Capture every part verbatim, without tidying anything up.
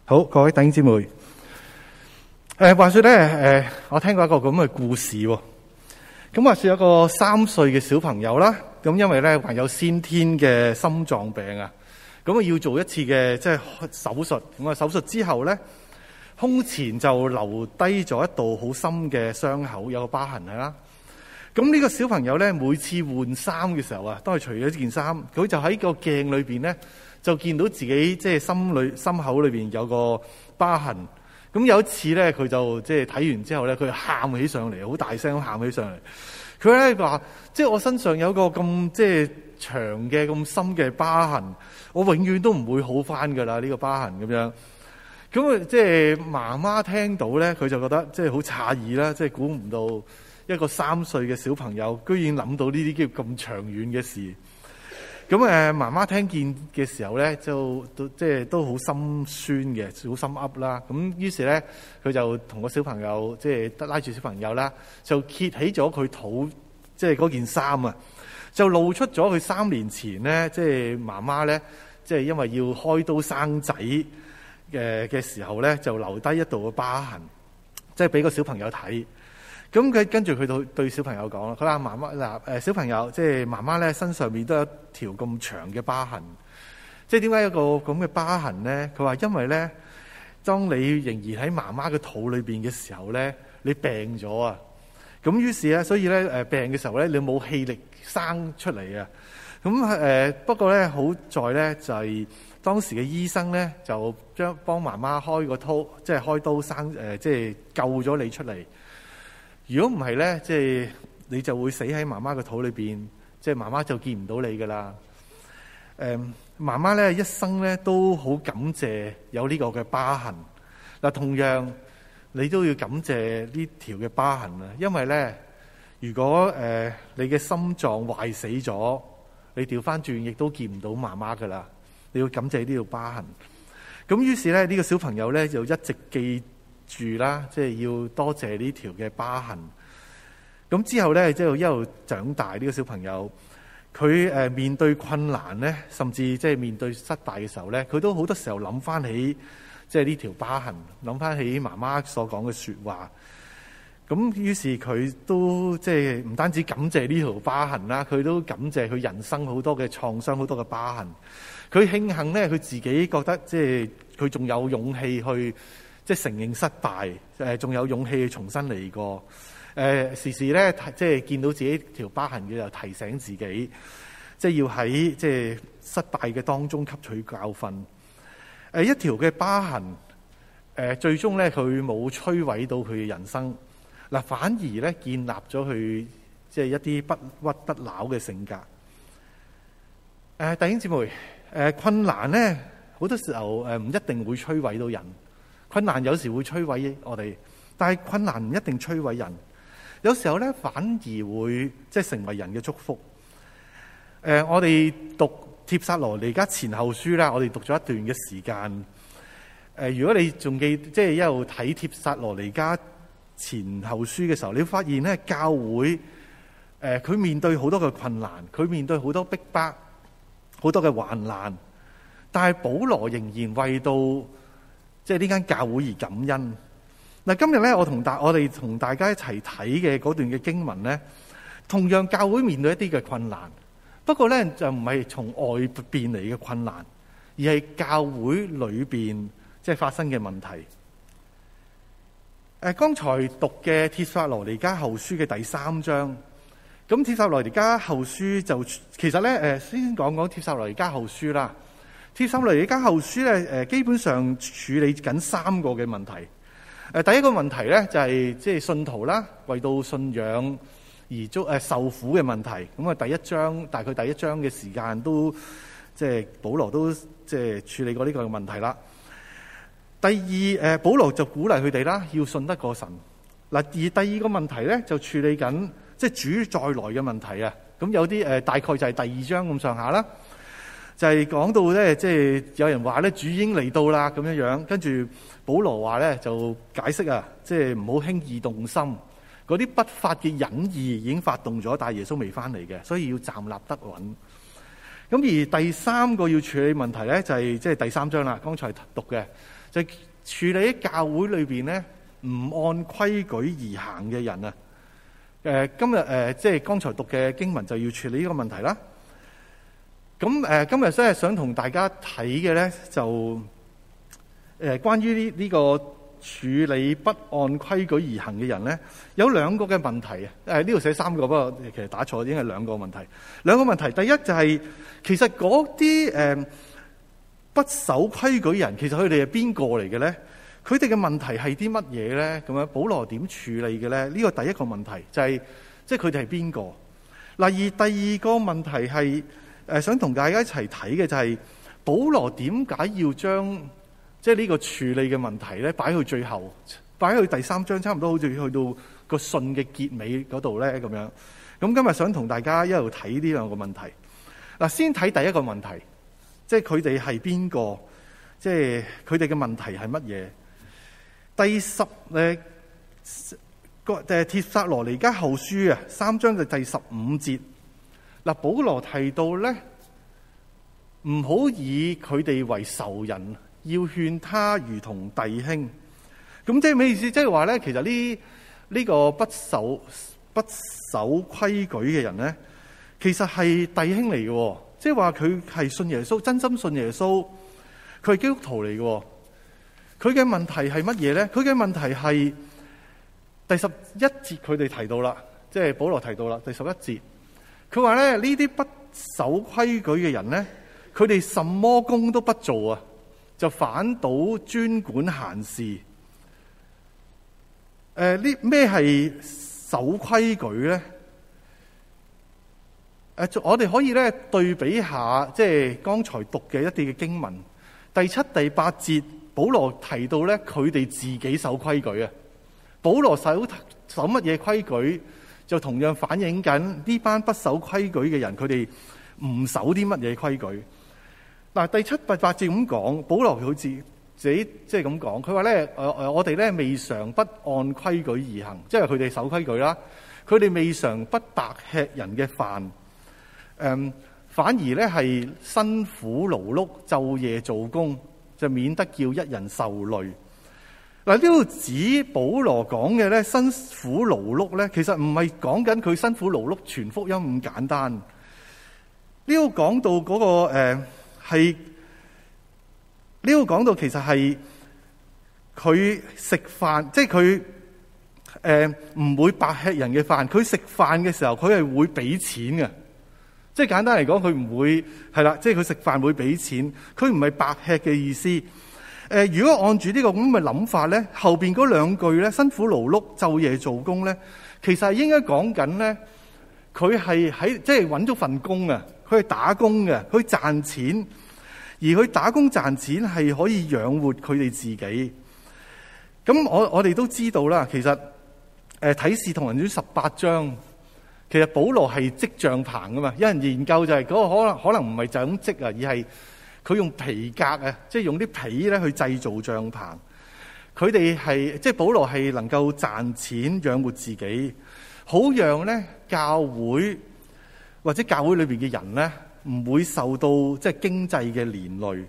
好，各位弟兄姊妹，誒，話說咧，誒，我聽過一個咁嘅故事喎。咁話說有個三歲嘅小朋友啦，咁因為咧患有先天嘅心臟病啊，咁啊要做一次嘅即係手術。咁啊手術之後咧，胸前就留低咗一道好深嘅傷口，有個疤痕係啦。咁呢個小朋友咧，每次換衫嘅時候啊，都係除咗件衫，佢就喺個鏡裏邊咧。就見到自己即係心裏心口裏邊有個疤痕，咁有一次咧，佢就即係睇完之後咧，佢喊起上嚟，好大聲咁喊起上嚟。佢咧話：即係我身上有個咁即係長嘅咁深嘅疤痕，我永遠都唔會好返噶啦呢個疤痕咁樣。咁啊，即係媽媽聽到咧，佢就覺得即係好詫異啦，即係估唔到一個三歲嘅小朋友居然諗到呢啲叫咁長遠嘅事。咁誒，媽媽聽見嘅時候咧，就都即係都好心酸嘅，好心噏啦。咁於是咧，佢就同個小朋友即係拉住小朋友啦，就揭起咗佢肚即係嗰件衫啊，就露出咗佢三年前咧，即係媽媽咧，即係因為要開刀生仔嘅嘅時候咧，就留低一道嘅疤痕，即係俾個小朋友睇。咁佢跟住佢對對小朋友講啦，佢話媽媽嗱誒小朋友，即係媽媽咧身上面都有一條咁長嘅疤痕，即係點解有個咁嘅疤痕咧？佢話因為咧，當你仍然喺媽媽嘅肚裏邊嘅時候咧，你病咗啊，咁於是咧，所以咧誒病嘅時候咧，你冇氣力生出嚟啊，咁誒不過咧好在咧就係當時嘅醫生咧就將幫媽媽開個刀，即係開刀生誒，即係救咗你出嚟。如果唔係咧，即係你就會死喺媽媽嘅肚裏邊，即係媽媽就見唔到你噶啦。誒，媽媽咧一生咧都好感謝有呢個嘅疤痕。嗱，同樣你都要感謝呢條嘅疤痕啊，因為咧，如果誒你嘅心臟壞死咗，你調翻轉亦都見唔到媽媽噶啦。你要感謝呢條疤痕。咁於是咧，呢個小朋友咧就一直記住啦，即係要多謝呢條嘅疤痕。咁之後咧，即係一路長大，呢個小朋友佢誒面對困難咧，甚至即係面對失敗嘅時候咧，佢都好多時候諗翻起即係呢條疤痕，諗翻起媽媽所講嘅說話。咁於是佢都即係唔單止感謝呢條疤痕啦，佢都感謝佢人生好多嘅創傷，好多嘅疤痕。佢慶幸咧，佢自己覺得即係佢仲有勇氣去。即係承認失敗，誒仲有勇氣去重新嚟過。誒、呃、時時咧，即係見到自己條疤痕嘅，就提醒自己，即係要喺即係失敗嘅當中吸取教訓。誒、呃、一條嘅疤痕，誒、呃、最終咧佢冇摧毀到佢嘅人生，嗱反而咧建立咗佢即係一啲不屈不撓嘅性格。誒、呃、弟兄姊妹，誒、呃、困難咧好多時候誒唔一定會摧毀到人。困難有時會摧毀我哋，但係困難唔一定摧毀人。有時候咧，反而會即係成為人嘅祝福。誒、呃，我哋讀帖撒羅尼迦前後書啦，我哋讀咗一段嘅時間。誒、呃，如果你仲記即係一路睇帖撒羅尼迦前後書嘅時候，你會發現咧，教會誒佢、呃、面對好多嘅困難，佢面對好多逼迫，好多嘅患難，但係保羅仍然為到即係呢間教會而感恩。嗱，今日咧，我同大我哋同大家一齊睇嘅嗰段嘅經文咧，同樣教會面對一啲嘅困難，不過咧就唔係從外邊嚟嘅困難，而係教會裏邊即係發生嘅問題。誒，剛才讀嘅帖撒羅尼迦後書嘅第三章，咁帖撒羅尼迦後書就其實咧誒，先講講帖撒羅尼迦後書啦。帖撒羅尼迦後書咧，誒基本上處理緊三個嘅問題。誒第一個問題咧就係即係信徒啦，為到信仰而遭誒受苦嘅問題。咁啊，第一章大概第一章嘅時間都即係保羅都即係處理過呢個問題啦。第二誒，保羅就鼓勵佢哋啦，要信得過神。嗱，而第二個問題咧就處理緊即係主再來嘅問題啊。咁有啲誒大概就係第二章咁上下啦。就係講到咧，即係有人話咧，主已經嚟到啦咁樣樣，跟住保羅話咧就解釋啊，即係唔好輕易動心，嗰啲不法嘅隱意已經發動咗，但係耶穌未翻嚟嘅，所以要站立得穩。 咁而第三個要處理問題咧，就係即係第三章啦。剛才讀嘅就係、是、處理喺教會裏邊咧唔按規矩而行嘅人啊。誒、呃，今日誒即係剛才讀嘅經文就要處理呢個問題啦。咁誒、呃，今日真係想同大家睇嘅咧，就誒、呃、關於呢呢個處理不按規矩而行嘅人咧，有兩個嘅問題啊。誒呢度寫三個，不過其實打錯，已經係兩個問題。兩個問題，第一就係、是、其實嗰啲誒不守規矩人，其實佢哋係邊個嚟嘅咧？佢哋嘅問題係啲乜嘢咧？咁樣保羅點處理嘅咧？呢、這個第一個問題就係、是，即係佢哋係邊個？嗱，而第二個問題係。誒想同大家一齊睇嘅就係、是、保羅點解要將即係呢個處理嘅問題咧擺去最後，擺去第三章，差唔多好似去到個信嘅結尾嗰度咧咁樣。咁今日想同大家一路睇呢兩個問題。嗱，先睇第一個問題，即係佢哋係邊個？即係佢哋嘅問題係乜嘢？第十誒個誒帖撒羅尼迦後書啊，三章嘅第十五節。嗱，保羅提到咧，唔好以佢哋為仇人，要勸他如同弟兄。咁即係咩意思？即係話咧，其實呢呢個不守不守規矩嘅人咧，其實係弟兄嚟嘅。即係話佢係信耶穌，真心信耶穌，佢係基督徒嚟嘅。佢嘅問題係乜嘢咧？佢嘅問題係第十一節，佢哋提到啦，即係保羅提到啦，第十一節。佢話咧，呢啲不守規矩嘅人咧，佢哋什麼工都不做啊，就反倒專管閒事。誒、呃，呢咩係守規矩咧？誒、呃，我哋可以咧對比下，即係剛才讀嘅一啲嘅經文，第七、第八節，保羅提到咧，佢哋自己守規矩啊。保羅守守乜嘢規矩？就同樣反映緊呢班不守規矩嘅人，佢哋唔守啲乜嘢規矩。嗱，第七、第八節咁講，保羅佢自自己即係咁講，佢話咧，誒誒，我哋咧未嘗不按規矩而行，即係佢哋守規矩啦。佢哋未嘗不白吃人嘅飯，誒、嗯，反而咧係辛苦勞碌，晝夜做工，就免得叫一人受累。嗱，呢度指保羅講嘅咧，辛苦勞碌咧，其實唔係講緊佢辛苦勞碌傳福音咁簡單。呢度講到嗰個誒係，呢度講到其實係佢食飯，即係佢誒唔會白吃人嘅飯。佢食飯嘅時候，佢係會俾錢嘅。即係簡單嚟講，佢唔會係啦，即係佢食飯會俾錢，佢唔係白吃嘅意思。誒、呃，如果按住呢個咁嘅諗法咧，後邊嗰兩句咧，辛苦勞碌、晝夜做工咧，其實係應該講緊咧，佢係喺即係揾咗份工啊，佢係打工嘅，佢賺錢，而佢打工賺錢係可以養活佢哋自己。咁我我哋都知道啦，其實誒睇《使徒行傳》十八章，其實保羅係織帳棚噶嘛，有人研究就係嗰個可能可能唔係就咁織啊，而係佢用皮革啊，即係用啲皮咧去製造帳篷。佢哋係即係保羅係能夠賺錢養活自己，好讓咧教會或者教會裏邊嘅人咧唔會受到即係經濟嘅連累。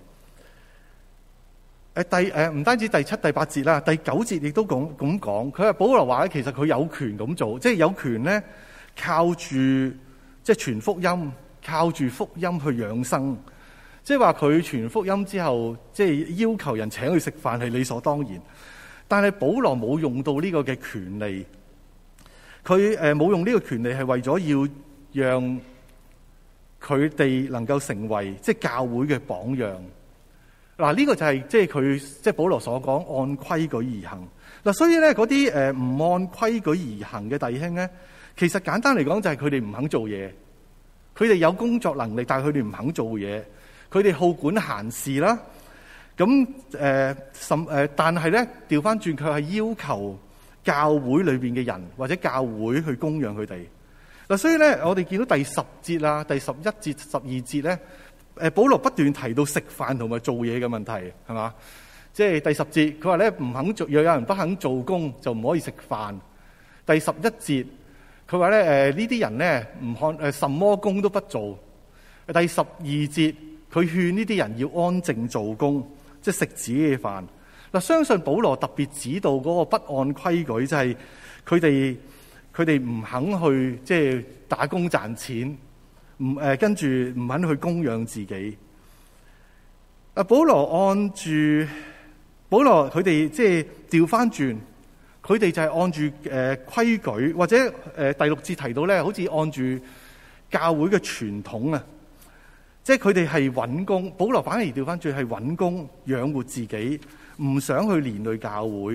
誒第誒唔單止第七、第八節啦，第九節亦都講咁講。佢話保羅話咧，其實佢有權咁做，即係有權咧靠住即係傳福音，靠住福音去養生。即係話佢傳福音之後，即係要求人請佢食飯係理所當然。但係保羅冇用到呢個嘅權利，佢誒冇用呢個權利係為咗要讓佢哋能夠成為即係教會嘅榜樣。嗱，呢個就係即係佢即係保羅所講按規矩而行。嗱，所以咧嗰啲誒唔按規矩而行嘅弟兄咧，其實簡單嚟講就係佢哋唔肯做嘢。佢哋有工作能力，但係佢哋唔肯做嘢。佢哋好管閒事啦。咁誒甚誒，但係咧調翻轉，佢係要求教會裏邊嘅人或者教會去供養佢哋。嗱，所以咧我哋見到第十節啊、第十一節、十二節咧，誒保羅不斷提到食飯同埋做嘢嘅問題，係嘛？即係第十節，佢話咧唔肯做，若有人不肯做工，就唔可以食飯。第十一節，佢話咧誒呢啲人咧唔看誒什麼工都不做。 第十二節，佢勸呢啲人要安靜做工，即係食自己嘅飯。嗱，相信保羅特別指導嗰個不按規矩，就係佢哋佢哋唔肯去即係打工賺錢，唔誒跟住唔肯去供養自己。啊，保羅按住保羅佢哋即係調翻轉，佢哋就係按住誒規矩，或者誒第六節提到咧，好似按住教會嘅傳統啊，即係佢哋係揾工。保羅反而調翻轉係揾工養活自己，唔想去連累教會。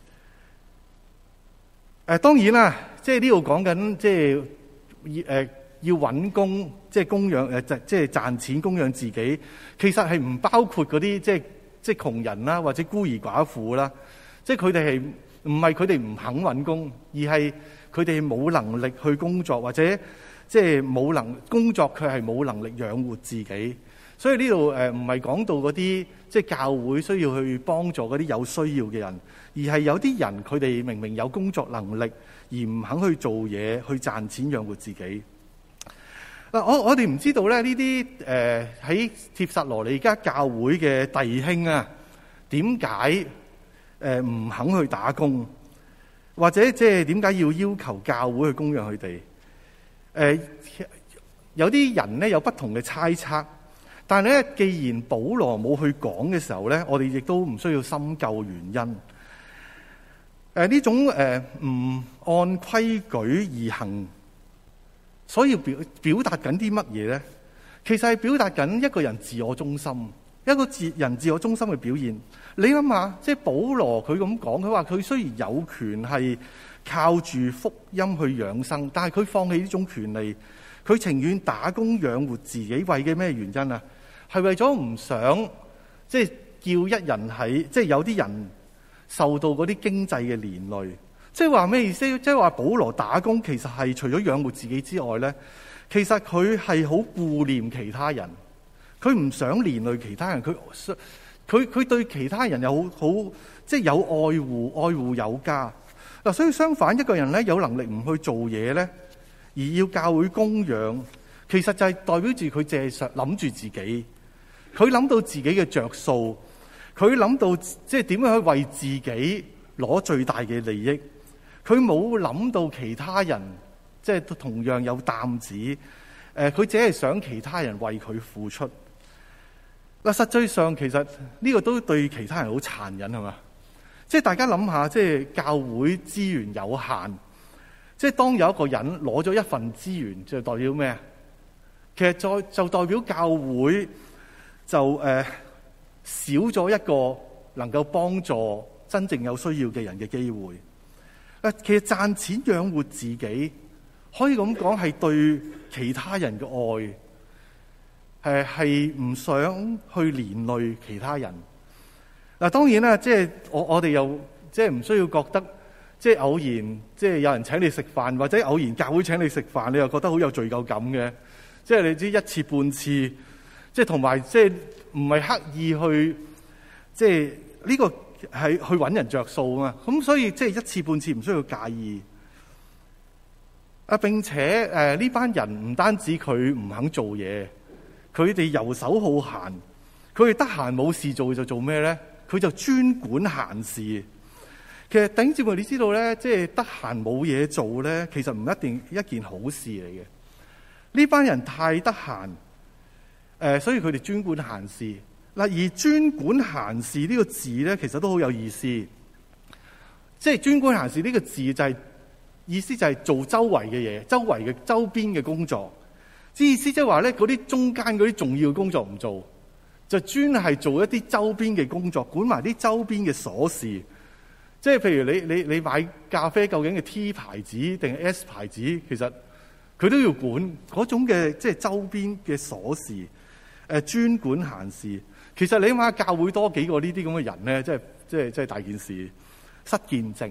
誒當然啦，即係呢度講緊即係誒要揾工，即係供養誒即係賺錢供養自己。其實係唔包括嗰啲即係即係窮人啦，或者孤兒寡婦啦。即係佢哋係唔係佢哋唔肯揾工，而係佢哋冇能力去工作，或者即係冇能工作，佢係冇能力養活自己。所以呢度誒唔係講到嗰啲即係教會需要去幫助嗰啲有需要嘅人，而係有啲人佢哋明明有工作能力，而唔肯去做嘢去賺錢養活自己。嗱，我我哋唔知道咧呢啲誒喺帖撒羅尼迦教會嘅弟兄啊，點解誒唔肯去打工，或者即係點解要要求教會去供養佢哋？誒有啲人咧有不同嘅猜測。但係咧，既然保羅冇去講嘅時候咧，我哋亦都唔需要深究原因。誒、呃、呢種誒唔、呃、按規矩而行，所以表表達緊啲乜嘢咧？其實係表達緊一個人自我中心，一個自人自我中心嘅表現。你諗下，即係保羅佢咁講，佢話佢雖然有權係靠住福音去養生，但係佢放棄呢種權利，佢情願打工養活自己，為嘅咩原因啊？係為咗唔想，即係叫一人喺，即係有啲人受到嗰啲經濟嘅連累。即係話咩意思？即係話保羅打工其實係除咗養活自己之外咧，其實佢係好顧念其他人，佢唔想連累其他人，佢佢佢對其他人有好好，即係有愛護，愛護有加。嗱，所以相反，一個人咧有能力唔去做嘢咧，而要教會供養，其實就係代表住佢淨係想諗住自己。佢諗到自己嘅着數，佢諗到即係點樣去為自己攞最大嘅利益。佢冇諗到其他人即係同樣有擔子。誒，佢只係想其他人為佢付出。嗱，實際上其實呢個都對其他人好殘忍，係嘛？即係大家諗下，即係教會資源有限，即係當有一個人攞咗一份資源，就代表咩？其實再就代表教會。就誒、呃、少咗一個能夠幫助真正有需要嘅人嘅機會。誒，其實賺錢養活自己，可以咁講係對其他人嘅愛，誒係唔想去連累其他人。嗱，當然啦，即係我我哋又即係唔需要覺得，即係偶然即係有人請你食飯，或者偶然教會請你食飯，你又覺得好有罪疚感嘅。即係你知一次半次。即係同埋，即係唔係刻意去，即係呢個係去揾人着數啊嘛。咁所以即係一次半次唔需要介意。啊，並且誒呢班人唔單止佢唔肯做嘢，佢哋遊手好閒，佢哋得閒冇事做就做咩咧？佢就專管閒事。其實弟兄姊妹，你知道咧，即係得閒冇嘢做咧，其實唔一定一件好事嚟嘅。呢班人太得閒。誒、呃，所以佢哋專管閒事嗱，而專管閒事呢個字咧，其實都好有意思。即係專管閒事呢個字就係、是、意思就係做周圍嘅嘢，周圍嘅周邊嘅工作。即意思即係話咧，嗰啲中間嗰啲重要嘅工作唔做，就專係做一啲周邊嘅工作，管埋啲周邊嘅瑣事。即係譬如你你你買咖啡，究竟係 T 牌子定係 S 牌子，其實佢都要管嗰種嘅即係周邊嘅瑣事。誒，專管閒事，其實你諗下教會多幾個呢啲咁嘅人咧，即係即係即係大件事，失見證。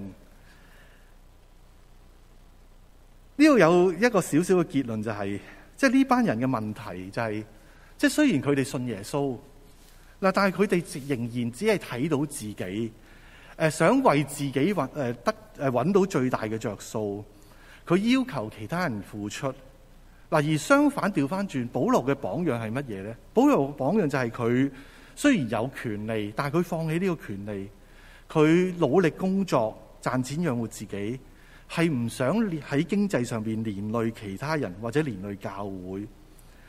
呢度有一個小小嘅結論就係、是，即係呢班人嘅問題就係、是，即係雖然佢哋信耶穌嗱，但係佢哋仍然只係睇到自己，誒想為自己揾誒得誒揾到最大嘅着數，佢要求其他人付出。 嗱，而相反調翻轉，保羅嘅榜樣係乜嘢咧？保羅榜樣就係佢雖然有權利，但係佢放棄呢個權利，佢努力工作賺錢養活自己，係唔想喺經濟上邊連累其他人或者連累教會。誒、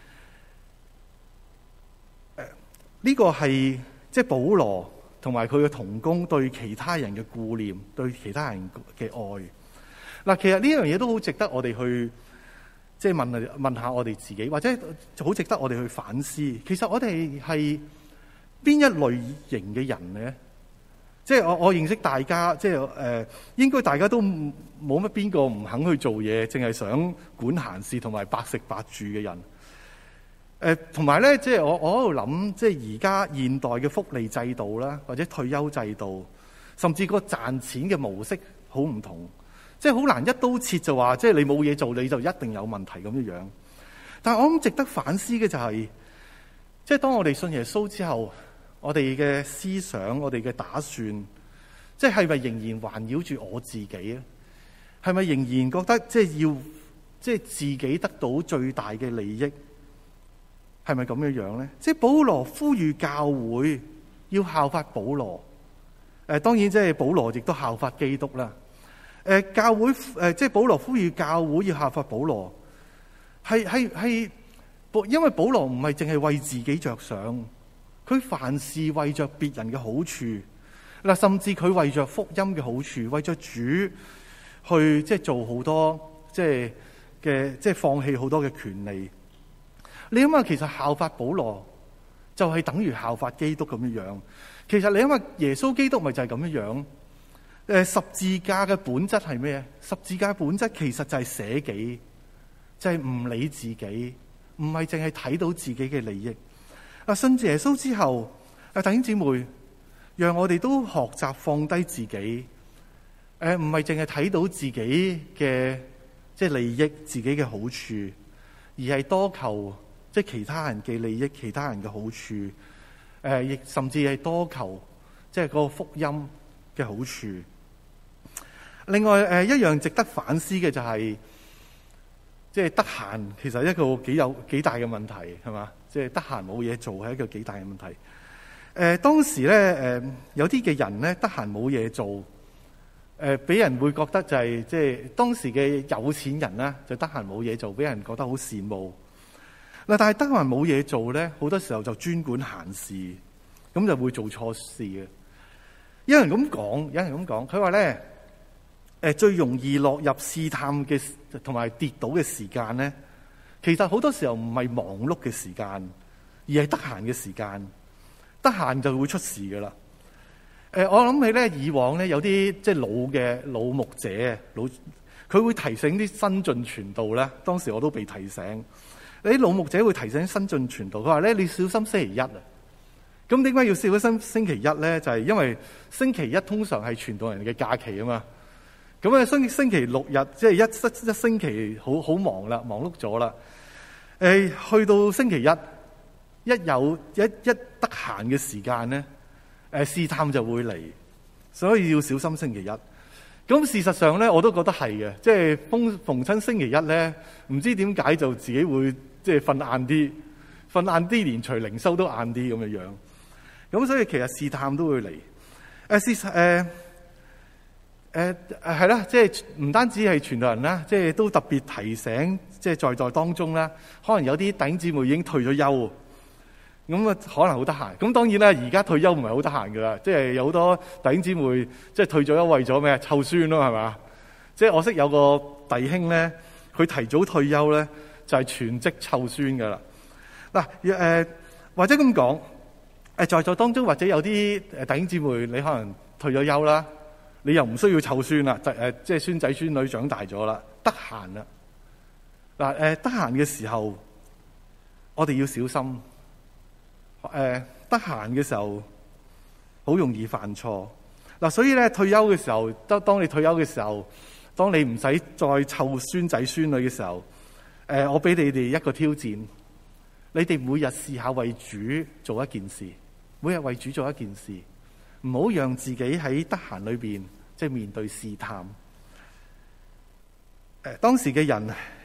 呃，呢、這個係即係保羅同埋佢嘅同工對其他人嘅顧念，對其他人嘅愛。嗱，其實呢樣嘢都好值得我哋去即係問問下我哋自己，或者好值得我哋去反思。其實我哋係邊一類型嘅人咧？即係我我認識大家，即係誒、呃，應該大家都冇乜邊個唔肯去做嘢，淨係想管閒事同埋白食白住嘅人。誒、呃，同埋咧，即係我我喺度諗，即係而家現代嘅福利制度啦，或者退休制度，甚至個賺錢嘅模式好唔同，即係好難一刀切就話，即係你冇嘢做你就一定有問題咁樣樣。但係我諗值得反思嘅就係、是，即係當我哋信耶穌之後，我哋嘅思想，我哋嘅打算，即係咪仍然環繞住我自己咧？係咪仍然覺得即係要即係自己得到最大嘅利益？係咪咁樣樣咧？即係保羅呼籲教會要效法保羅，誒，當然即係保羅亦都效法基督啦。誒，教會誒，即係保羅呼籲教會要效法保羅，係係係，因為保羅唔係淨係為自己着想，佢凡事為着別人嘅好處，嗱，甚至佢為着福音嘅好處，為着主去即係做好多即係嘅即係放棄好多嘅權利。你諗下，其實效法保羅就係等於效法基督咁樣樣。其實你諗下，耶穌基督咪就係咁樣樣。誒，十字架嘅本質係咩？十字架本質其實就係捨己，就係唔理自己，唔係淨係睇到自己嘅利益。啊，信住耶穌之後，啊，弟兄姊妹，讓我哋都學習放低自己。誒，唔係淨係睇到自己嘅即係利益、自己嘅好處，而係多求即係其他人嘅利益、其他人嘅好處。誒，亦甚至係多求即係嗰個福音嘅好處。另外，誒，一樣值得反思嘅就係，即係得閒，其實一個幾有幾大嘅問題，係嘛？即係得閒冇嘢做係一個幾大嘅問題。誒、呃，當時咧，誒、呃，有啲嘅人咧，得閒冇嘢做，誒、呃，俾人會覺得就係、是，即係當時嘅有錢人啦，就得閒冇嘢做，俾人覺得好羨慕。嗱，但係得閒冇嘢做咧，好多時候就專管閒事，咁就會做錯事嘅。有人咁講，有人咁講，佢話咧。誒，最容易落入試探嘅同埋跌倒嘅時間咧，其實好多時候唔係忙碌嘅時間，而係得閒嘅時間。得閒就會出事噶啦。誒，我諗起咧，以往咧有啲即係老嘅老牧者，老佢會提醒啲新進傳道咧。當時我都被提醒，啲老牧者會提醒新進傳道，佢話咧，你小心星期一啊。咁點解要小心星期一咧？就係因為星期一通常係傳道人嘅假期啊嘛。咁啊，星星期六日即係一一一星期好好忙啦，忙碌咗啦。誒，去到星期一，一有一一得閒嘅時間咧，誒試探就會嚟，所以要小心星期一。咁事實上咧，我都覺得係嘅，即係逢逢親星期一咧，唔知點解就自己會即係瞓晏啲，瞓晏啲連除靈修都晏啲咁嘅樣。咁所以其實試探都會嚟。誒事實誒。誒誒係啦，即係唔單止係傳道人啦，即係都特別提醒，即係在在當中啦。可能有啲弟兄姊妹已經退咗休，咁啊可能好得閒。咁當然啦，而家退休唔係好得閒噶啦，即係有好多弟兄姊妹即係退咗休為咗咩？湊孫咯，係嘛？即係我識有個弟兄咧，佢提早退休咧，就係全職湊孫噶啦。嗱誒，或者咁講，誒在在當中或者有啲誒弟兄姊妹，你可能退咗休啦。你又唔需要湊孫啦，就誒，即係孫仔孫女長大咗啦，得閒啦。嗱，誒，得閒嘅時候，我哋要小心。誒，得閒嘅時候，好容易犯錯。嗱，所以咧，退休嘅時候，當當你退休嘅時候，當你唔使再湊孫仔孫女嘅時候，誒，我俾你哋一個挑戰，你哋每日試下為主做一件事，每日為主做一件事。唔好讓自己喺得閒裏邊即係面對試探。誒，當時嘅人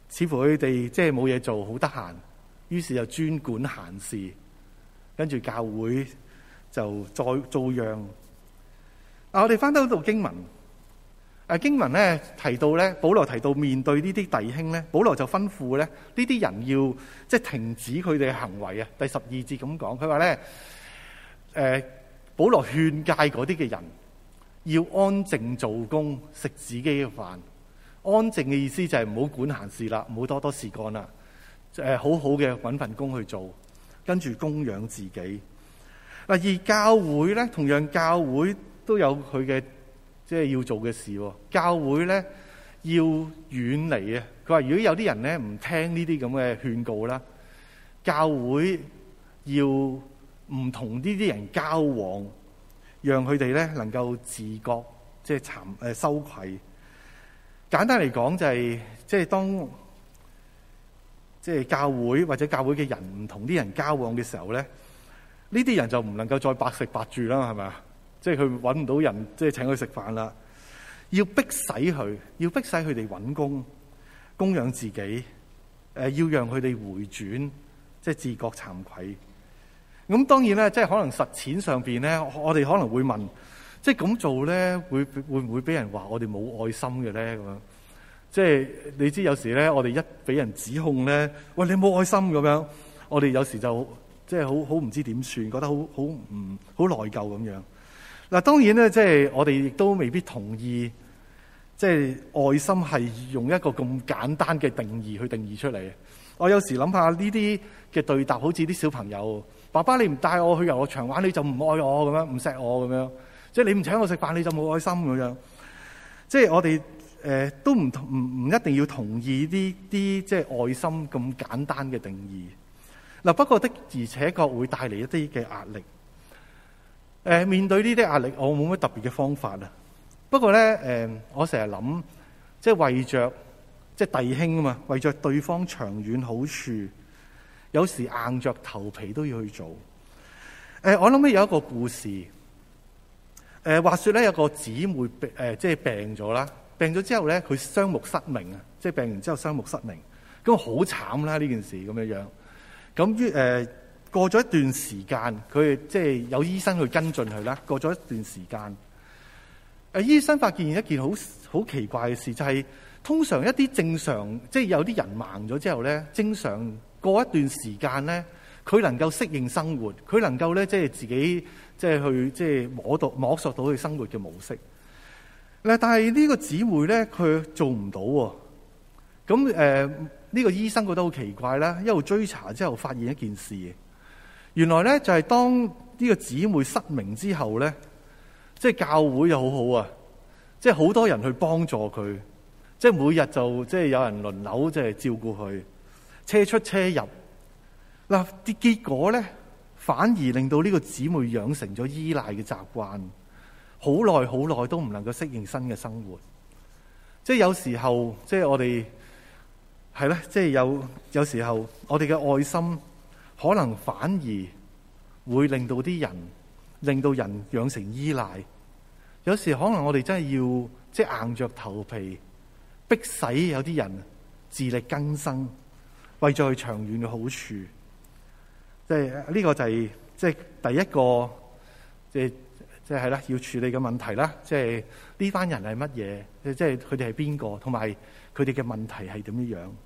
似乎佢哋即係冇嘢做，好得閒，於是就專管閒事，跟住教會就再遭殃。啊，我哋翻到呢度經文，誒經文咧提到咧，保羅提到面對呢啲弟兄咧，保羅就吩咐咧呢啲人要即係停止佢哋嘅行為啊。第十二節咁講，佢話咧誒保羅勸誡嗰啲嘅人要安靜做工，食自己嘅飯。安靜嘅意思就係唔好管閒事啦，唔好多多事幹啦，誒好好嘅揾份工去做，跟住供養自己。嗱，而教會咧，同樣教會都有佢嘅即係要做嘅事。教會咧要遠離啊。佢話如果有啲人咧唔聽呢啲咁嘅勸告啦，教會要唔同呢啲人交往，讓佢哋咧能夠自覺即係慚誒羞愧。簡單嚟講就係即係當即係教會或者教會嘅人唔同啲人交往嘅時候咧，呢啲人就唔能夠再白食白住啦，係咪啊？即係佢揾唔到人即係請佢食飯啦，要逼使佢，要逼使佢哋揾工供養自己，誒要讓佢哋回轉，即係自覺慚愧。咁當然咧，即係可能實踐上邊咧，我哋可能會問。即係咁做咧，會會唔會俾人話我哋冇愛心嘅咧？咁樣，即係你知有時咧，我哋一俾人指控咧，喂，你冇愛心咁樣，我哋有時就即係好好唔知點算，覺得好好唔好內疚咁樣。嗱，當然咧，即係我哋亦都未必同意，即係愛心係用一個咁簡單嘅定義去定義出嚟。我有時諗下呢啲嘅對答，好似啲小朋友，爸爸你唔帶我去遊樂場玩，你就唔愛我咁樣，唔錫我咁樣。即係你唔請我食飯，你就冇愛心咁樣。即係我哋誒、呃、都唔唔唔一定要同意啲啲即係愛心咁簡單嘅定義。嗱，不過的而且確會帶嚟一啲嘅壓力。誒、呃、面對呢啲壓力，我冇乜特別嘅方法啊。不過咧誒、呃，我成日諗，即係為着即係弟兄啊嘛，為着對方長遠好處，有時硬着頭皮都要去做。誒、呃，我諗起有一個故事。誒話說咧，有個姊妹病誒，即係病咗啦。病咗之後咧，佢雙目失明啊，即係病完之後雙目失明，咁好慘啦呢件事咁樣樣。咁於誒過咗一段時間，佢即係有醫生去跟進佢啦。過咗一段時間，誒醫生發現一件好好奇怪嘅事，就係、是、通常一啲正常，即係有啲人盲咗之後咧，正常過一段時間咧，佢能夠適應生活，佢能夠咧即係自己。即係去，即係摸到摸索到佢生活嘅模式。嗱，但係呢個姊妹咧，佢做唔到喎。咁誒，呢個醫生覺得好奇怪啦。一路追查之後，發現一件事，原來咧就係當呢個姊妹失明之後咧，即係教會又好好啊，即係好多人去幫助佢，即係每日就即係有人輪流即係照顧佢，車出車入。嗱，啲結果咧。反而令到呢個姊妹養成咗依賴嘅習慣，好耐好耐都唔能夠適應新嘅生活。即係有時候，即係我哋係咧，即係有有時候，我哋嘅愛心可能反而會令到啲人，令到人養成依賴。有時可能我哋真係要即係硬着頭皮，逼使有啲人自力更生，為咗佢長遠嘅好處。即係呢個就係即係第一個，即係即係係啦，要處理嘅問題啦。即係呢班人係乜嘢？即係佢哋係邊個？同埋佢哋嘅問題係點樣樣？誒，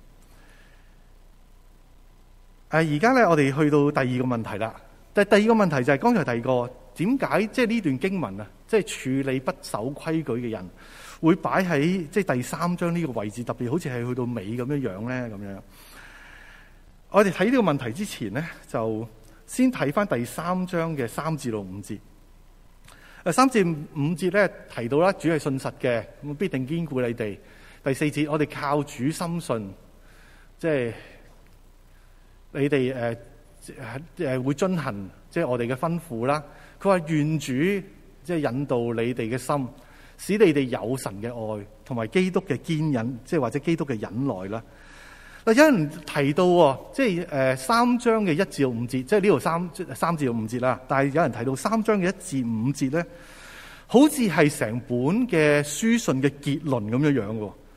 而家咧，我哋去到第二個問題啦。但係第二個問題就係剛才第二個，點解即係呢段經文啊，即係處理不守規矩嘅人，會擺喺即係第三章呢個位置，特別好似係去到尾咁樣樣咧，咁樣。我哋睇呢個問題之前咧，就先睇翻第三章嘅三至到五節。誒，三至五節咧提到啦，主係信實嘅，咁必定堅固你哋。第四節，我哋靠主深信，即係你哋誒誒會遵行，即係我哋嘅吩咐啦。佢話願主即係引導你哋嘅心，使你哋有神嘅愛，同埋基督嘅堅忍，即係或者基督嘅忍耐啦。嗱，有人提到喎，即係誒三章嘅一至五節，即係呢度三三至五節啦。但係有人提到三章嘅一至五節咧，好似係成本嘅書信嘅結論咁樣樣喎。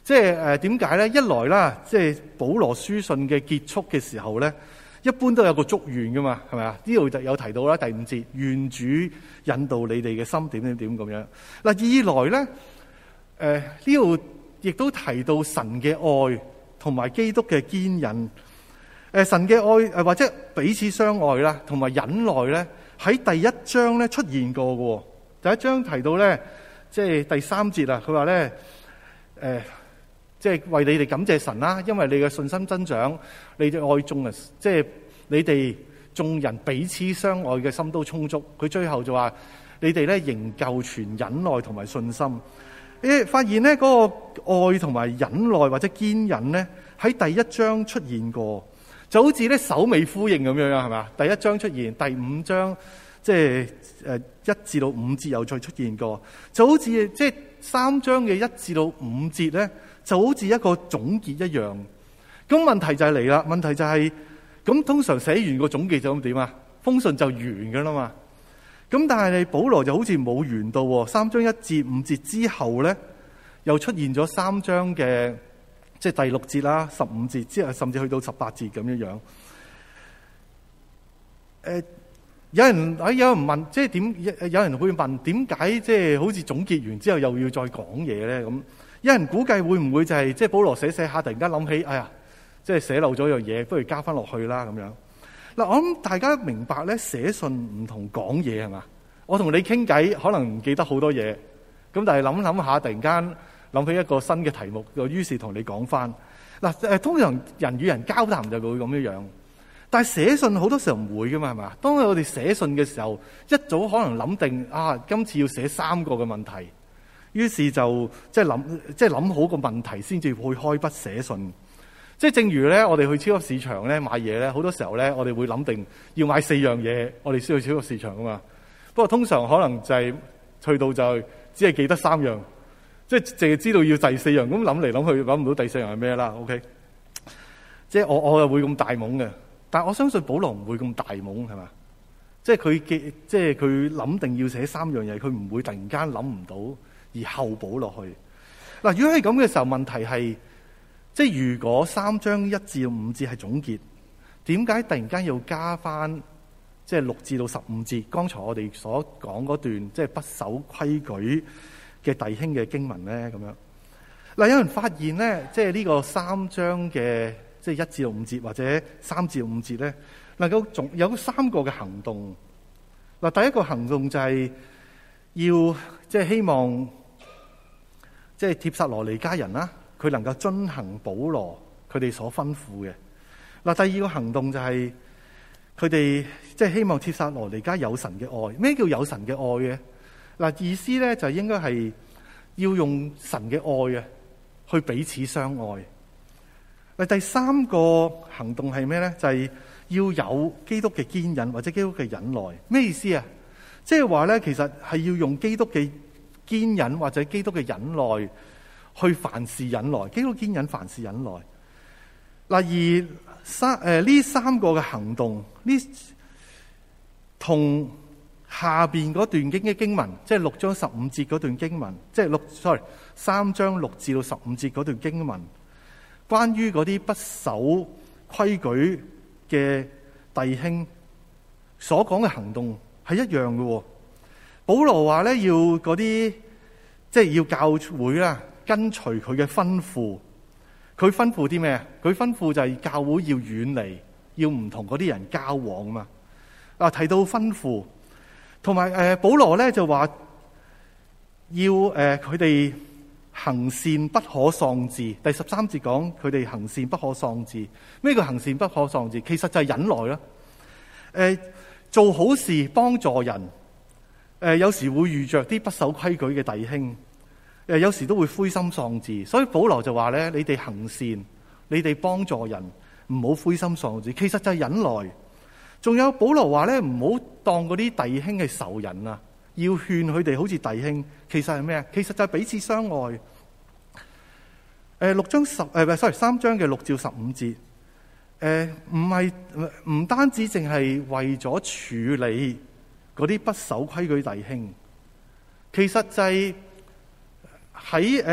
即係誒點解咧？一來啦，即係保羅書信嘅結束嘅時候咧，一般都有個祝願噶嘛，係咪啊？呢度就有提到啦，第五節，願主引導你哋嘅心點點點咁樣。嗱，二來咧，誒呢度亦都提到神嘅愛同埋基督嘅堅忍。誒神嘅愛誒或者彼此相愛啦，同埋忍耐咧，喺第一章咧出現過嘅。第一章提到咧，即係第三節啊，佢話咧，誒即係為你哋感謝神啦，因為你嘅信心增長，你哋愛眾人，即係你哋眾人彼此相愛嘅心都充足。佢最後就話你哋咧仍舊存忍耐同埋信心。誒發現咧嗰個愛同埋忍耐或者堅忍咧喺第一章出現過。就好似咧首尾呼應咁樣樣，係嘛？第一章出現，第五章即係誒一至到五節又再出現過，就好似即係三章嘅一至到五節咧，就好似一個總結一樣。咁問題就係嚟啦，問題就係、是、咁通常寫完個總結就咁點啊？封信就完噶啦嘛。咁但係你保羅就好似冇完到喎，三章一至五節之後咧，又出現咗三章嘅。即係第六節啦、十五節之後，甚至去到十八節咁樣樣。誒、呃，有人喺有人問，即係點？有人會問點解即係好似總結完之後又要再講嘢咧？咁有人估計會唔會就係、是、即係保羅寫寫下，突然間諗起，哎呀，即係寫漏咗樣嘢，不如加翻落去啦咁樣。嗱，我諗大家明白咧，寫信唔同講嘢係嘛？我同你傾偈，可能唔記得好多嘢，咁但係諗諗下，突然間。諗起一個新嘅題目，就於是同你講翻嗱。誒，通常人與人交談就會咁樣樣，但係寫信好多時候唔會噶嘛，係嘛？當我哋寫信嘅時候，一早可能諗定啊，今次要寫三個嘅問題，於是就即係諗，即係諗好個問題先至會開筆寫信。即係正如咧，我哋去超級市場咧買嘢咧，好多時候咧，我哋會諗定要買四樣嘢，我哋先去超級市場噶嘛。不過通常可能就係、是、去到就只係記得三樣。即係淨係知道要第四樣，咁諗嚟諗去諗唔到第四樣係咩啦 ？OK， 即係我我又會咁大懵嘅，但係我相信保羅唔會咁大懵係嘛？即係佢記，即係佢諗定要寫三樣嘢，佢唔會突然間諗唔到而後補落去。嗱，如果係咁嘅時候，問題係即係如果三章一至五節係總結，點解突然間要加翻即係六至到十五節？剛才我哋所講嗰段即係不守規矩嘅弟兄嘅經文咧，咁樣嗱，有人發現咧，即係呢個三章嘅即係一至五節或者三至五節咧，能夠仲有三個嘅行動。嗱，第一個行動就係要即係希望即係帖撒羅尼迦人啦，佢能夠遵行保羅佢哋所吩咐嘅。嗱，第二個行動就係佢哋即係希望帖撒羅尼迦有神嘅愛。咩叫有神嘅愛嘅？嗱，意思咧就應該係要用神嘅愛啊，去彼此相愛。嗱，第三個行動係咩咧？就係要有基督嘅堅忍或者基督嘅忍耐。咩意思啊？即係話咧，其實係要用基督嘅堅忍或者基督嘅忍耐去凡事忍耐。基督堅忍凡事忍耐。嗱，而三誒呢三個嘅行動，呢同下邊嗰段經嘅經文，即係六章十五節嗰段經文，即係六 sorry 三章六至到十五節嗰段經文，關於嗰啲不守規矩嘅弟兄所講嘅行動係一樣嘅。保羅話咧，要嗰啲即係要教會啦，跟隨佢嘅吩咐。佢吩咐啲咩？佢吩咐就係教會要遠離，要唔同嗰啲人交往嘛。啊，提到吩咐。同埋誒，保羅咧就話要誒佢哋行善不可喪志。第十三節講佢哋行善不可喪志。咩叫行善不可喪志？其實就係忍耐啦。誒、呃，做好事幫助人。誒、呃，有時會遇着啲不守規矩嘅弟兄。誒、呃，有時都會灰心喪志。所以保羅就話咧：你哋行善，你哋幫助人，唔好灰心喪志。其實就係忍耐。仲有保羅話咧，唔好當嗰啲弟兄係仇人啊，要勸佢哋好似弟兄。其實係咩啊？其實就係彼此相愛。誒，六章十誒，唔係 sorry，三章嘅六至十五節。誒，唔係唔單止淨係為咗處理嗰啲不守規矩弟兄，其實就係喺誒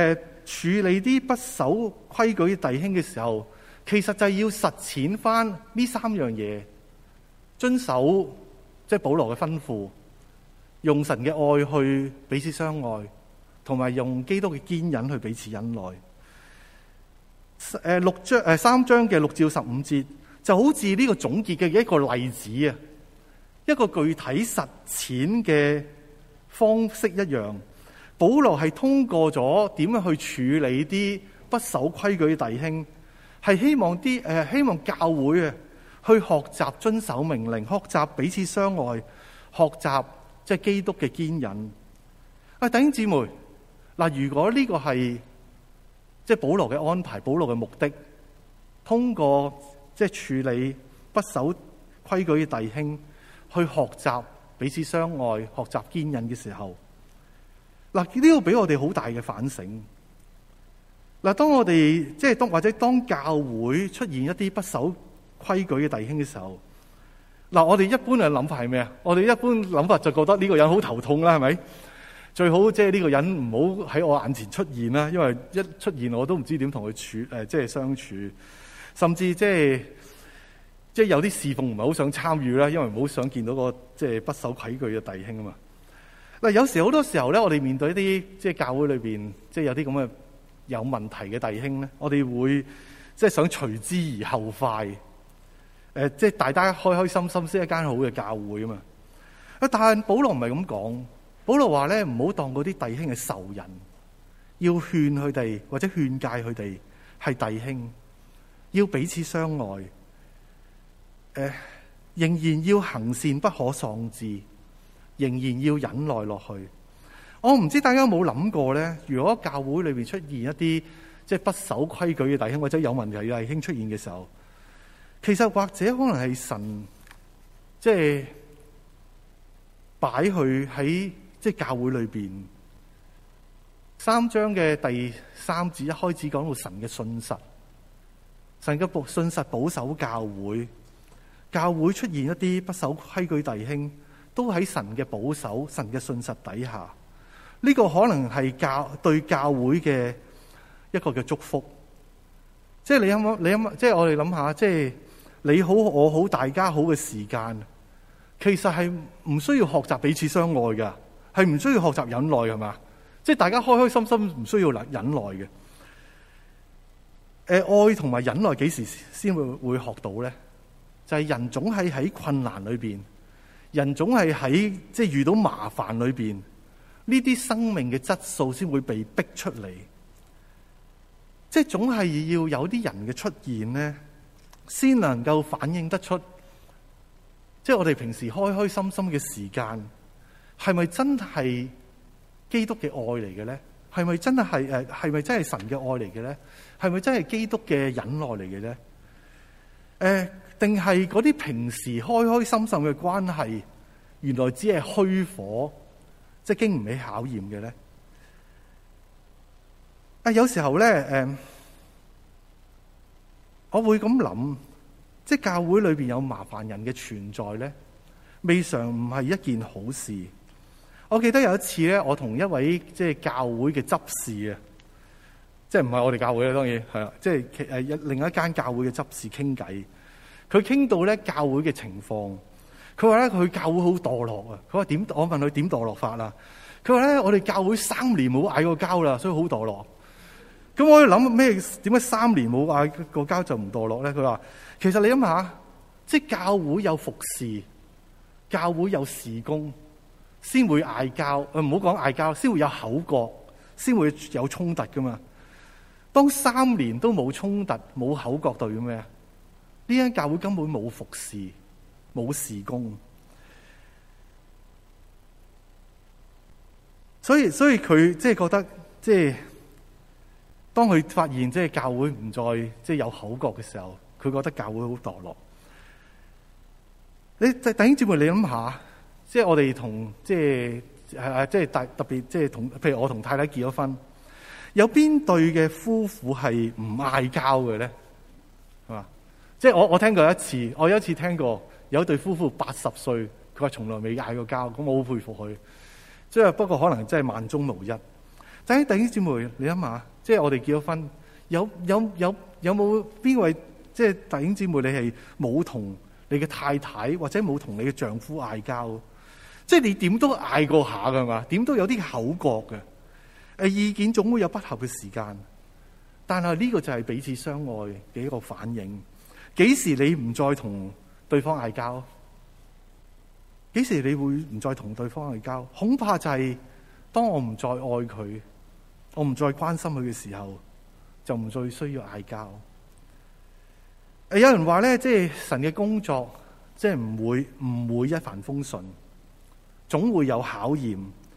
處理啲不守規矩嘅弟兄嘅時候，其實就係要實踐翻呢三樣嘢，遵守即係保羅嘅吩咐，用神嘅愛去彼此相愛，同埋用基督嘅堅忍去彼此忍耐。誒六章誒三章嘅六至十五節就好似呢個總結嘅一個例子啊，一個具體實踐嘅方式一樣。保羅係通過咗點樣去處理啲不守規矩嘅弟兄，係希望啲誒希望教會啊去學習遵守命令，學習彼此相愛，學習即係基督嘅堅忍。啊，弟兄姊妹，嗱，如果呢個係即係保羅嘅安排，保羅嘅目的，通過即係處理不守規矩嘅弟兄，去學習彼此相愛，學習堅忍嘅時候，嗱，呢個俾我哋好大嘅反省。嗱，當我哋即係當或者當教會出現一啲不守規矩嘅弟兄嘅時候，嗱，我哋一般嘅諗法係咩啊？我哋一般諗法就覺得呢個人好頭痛啦，係咪？最好即係呢個人唔好喺我眼前出現啦，因為一出現我都唔知點同佢處誒，即係相處，甚至即係即係有啲侍奉唔係好想參與啦，因為唔好想見到個即係不守規矩嘅弟兄啊嘛。嗱，有時好多時候咧，我哋面對一啲即係教會裏邊即係有啲咁嘅有問題嘅弟兄咧，我哋會即係想隨之而後快，誒，即係大家開開心心先一間好嘅教會啊嘛。啊，但係保羅唔係咁講。保羅話咧，唔好當嗰啲弟兄係仇人，要勸佢哋或者勸誡佢哋係弟兄，要彼此相愛。誒、呃，仍然要行善，不可喪志，仍然要忍耐落去。我唔知大家有冇諗過咧，如果教會裏邊出現一啲即係不守規矩嘅弟兄或者有問題嘅弟兄出現嘅時候，其實或者可能係神即係擺佢喺。即係教會裏邊三章嘅第三節一開始講到神嘅信實，神嘅保信實保守教會，教會出現一啲不守規矩弟兄，都喺神嘅保守、神嘅信實底下。呢個可能係教對教會嘅一個嘅祝福。即係你諗，你諗，即係我哋諗下，即係你好我好大家好嘅時間，其實係唔需要學習彼此相愛噶。係唔需要學習忍耐係嘛？即係大家開開心心，唔需要忍忍耐嘅。誒、呃，愛同埋忍耐幾時先會會學到咧？就係、是、人總係喺困難裏邊，人總係喺即係遇到麻煩裏邊，呢啲生命嘅質素先會被逼出嚟。即係總係要有啲人嘅出現咧，先能夠反映得出，即係我哋平時開開心心嘅時間。係咪真係基督嘅愛嚟嘅咧？係咪真係誒？係咪真係神嘅愛嚟嘅咧？係咪真係基督嘅忍耐嚟嘅咧？誒、呃，定係嗰啲平時開開心心嘅關係，原來只係虛火，即係經唔起考驗嘅咧？啊，有時候咧，誒、呃，我會咁諗，即係教會裏邊有麻煩人嘅存在咧，未嘗唔係一件好事。我記得有一次咧，我同一位即係教會嘅執事啊，即係唔係我哋教會啦，當然係啦，即係誒另一間教會嘅執事傾偈。佢傾到咧教會嘅情況，佢話咧佢教會好墮落啊。佢話點？我問佢點墮落法啦？佢話咧我哋教會三年冇嗌過交啦，所以好墮落。咁我諗咩？點解三年冇嗌過交就唔墮落咧？佢話其實你諗下，即係教會有服侍，教會有事工。先會嗌交，唔好講嗌交，先會有口角，先會有衝突噶嘛。當三年都冇衝突、冇口角，代表咩啊？呢間教會根本冇服侍、冇事工。所以，所以佢即係覺得，即係當佢發現即係教會唔再即係有口角嘅時候，佢覺得教會好墮落。你弟兄姊妹，你諗下。即係我哋同即係誒即係特特別即係同，譬如我同太太結咗婚，有邊對嘅夫婦係唔嗌交嘅咧？係嘛？即係我我聽過一次，我有一次聽過有一對夫婦八十歲，佢話從來未嗌過交，咁我好佩服佢。即係不過可能真係萬中無一。但係弟兄姊妹，你諗下， 即係我哋結咗婚，有有有有冇邊位即係弟兄姊妹，你係冇同你嘅太太或者冇同你嘅丈夫嗌交？即係你點都嗌過下㗎嘛？點都有啲口角嘅。誒，意見總會有不合嘅時間，但係呢個就係彼此相愛嘅一個反應。幾時你唔再同對方嗌交？幾時你會唔再同對方嗌交？恐怕就係當我唔再愛佢，我唔再關心佢嘅時候，就唔再需要嗌交。誒，有人話咧，即係神嘅工作，即係唔會唔會一帆風順，總會有考驗，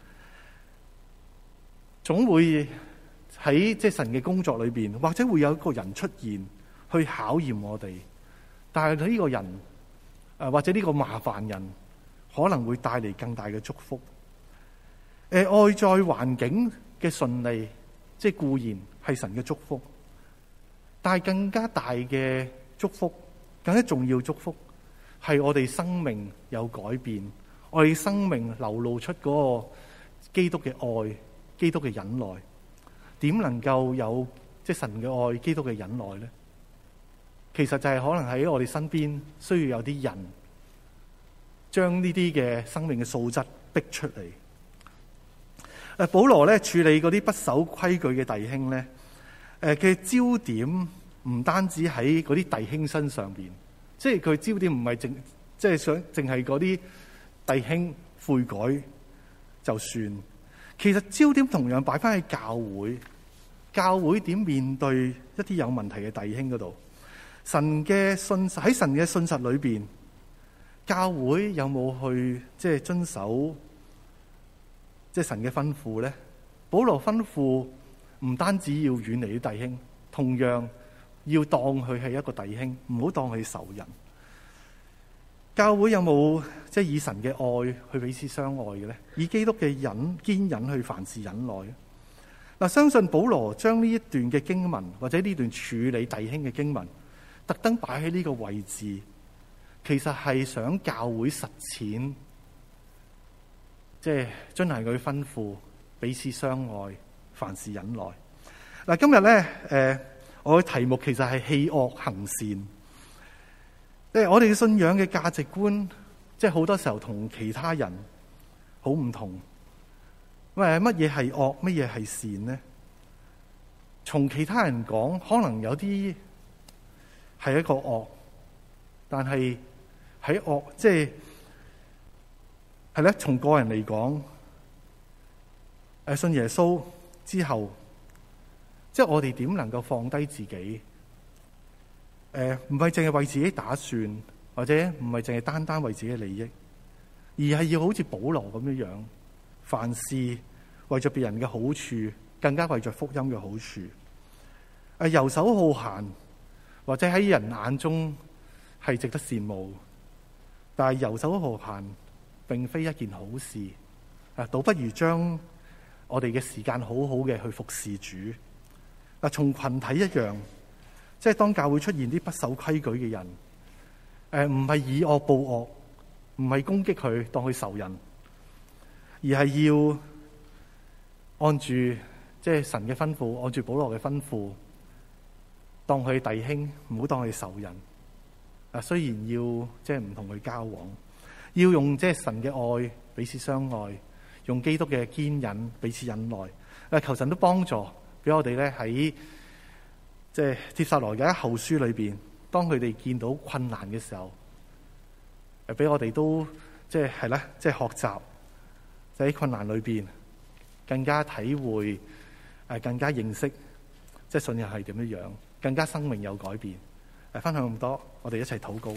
總會喺即係神嘅工作裏邊，或者會有一個人出現去考驗我哋。但係呢個人誒，或者呢個麻煩人，可能會帶嚟更大嘅祝福。誒，外在環境嘅順利，即係固然係神嘅祝福，但係更加大嘅祝福，更加重要祝福，係我哋生命有改變，我哋生命流露出嗰個基督嘅愛、基督嘅忍耐。點能夠有即係神嘅愛、基督嘅忍耐呢？其實就係可能喺我哋身邊需要有啲人將呢啲嘅生命嘅素質逼出嚟。誒，保羅咧處理嗰啲不守規矩嘅弟兄咧，誒嘅焦點唔單止喺嗰啲弟兄身上邊，即係佢焦點唔係淨即係想淨係嗰啲弟兄悔改就算。其實焦點同樣擺翻喺教會，教會點面對一啲有問題嘅弟兄嗰度？神嘅信實喺神嘅信實裏邊，教會有冇去即係遵守即係神嘅吩咐咧？保羅吩咐唔單止要遠離啲弟兄，同樣要當佢係一個弟兄，唔好當佢係仇人。教會有冇即係以神嘅愛去彼此相愛嘅咧？以基督嘅忍堅忍去凡事忍耐。嗱，相信保羅將呢一段嘅經文或者呢段處理弟兄嘅經文，特登擺喺呢個位置，其實係想教會實踐，即係遵行佢吩咐，彼此相愛，凡事忍耐。嗱，今日咧，誒，我嘅題目其實係棄惡行善。即係我哋嘅信仰嘅價值觀，即係好多時候同其他人好唔同。誒，乜嘢係惡，乜嘢係善呢？從其他人講，可能有啲係一個惡，但係喺惡，即係係咧。從個人嚟講，誒，信耶穌之後，即係我哋點能夠放低自己？誒，唔係淨係為自己打算，或者唔係淨係單單為自己嘅利益，而係要好似保羅咁樣樣，凡事為咗別人嘅好處，更加為咗福音嘅好處。誒，游手好閒，或者喺人眼中係值得羨慕，但係游手好閒並非一件好事。誒，倒不如將我哋嘅時間好好嘅去服侍主。嗱，從群體一樣。即係當教會出現啲不守規矩嘅人，誒，唔係以惡報惡，唔係攻擊佢當佢仇人，而係要按住即係神嘅吩咐，按住保羅嘅吩咐，當佢弟兄，唔好當佢仇人。啊，雖然要即係唔同佢交往，要用即係神嘅愛彼此相愛，用基督嘅堅忍彼此忍耐。誒，求神都幫助俾我哋咧喺。即係帖撒羅尼迦後書裏邊，當佢哋見到困難嘅時候，誒，俾我哋都即係係咧，即係學習，就喺困難裏邊更加體會，誒，更加認識，即係信仰係點樣樣，更加生命有改變。誒，分享咁多，我哋一齊禱告。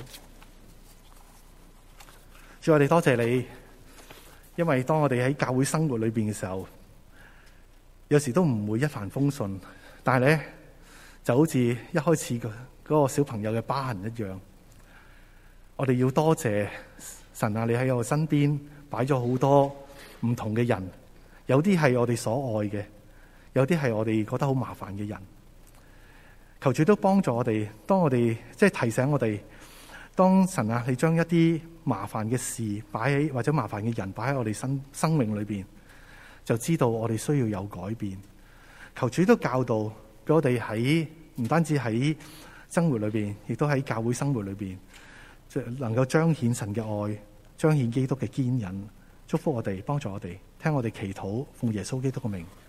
主，我哋多謝你，因為當我哋喺教會生活裏邊嘅時候，有時都唔會一帆風順，但係咧。就好似一開始個嗰個小朋友嘅疤痕一樣，我哋要多謝神啊！你喺我身邊擺咗好多唔同嘅人，有啲係我哋所愛嘅，有啲係我哋覺得好麻煩嘅人。求主都幫助我哋，當我哋即係提醒我哋，當神啊，你將一啲麻煩嘅事擺喺或者麻煩嘅人擺喺我哋生生命裏邊，就知道我哋需要有改變。 求主都教導俾我哋喺唔單止喺生活裏邊，亦都喺教會生活裏邊，即能夠彰顯神嘅愛，彰顯基督嘅堅忍。祝福我哋，幫助我哋，聽我哋祈禱，奉耶穌基督嘅名。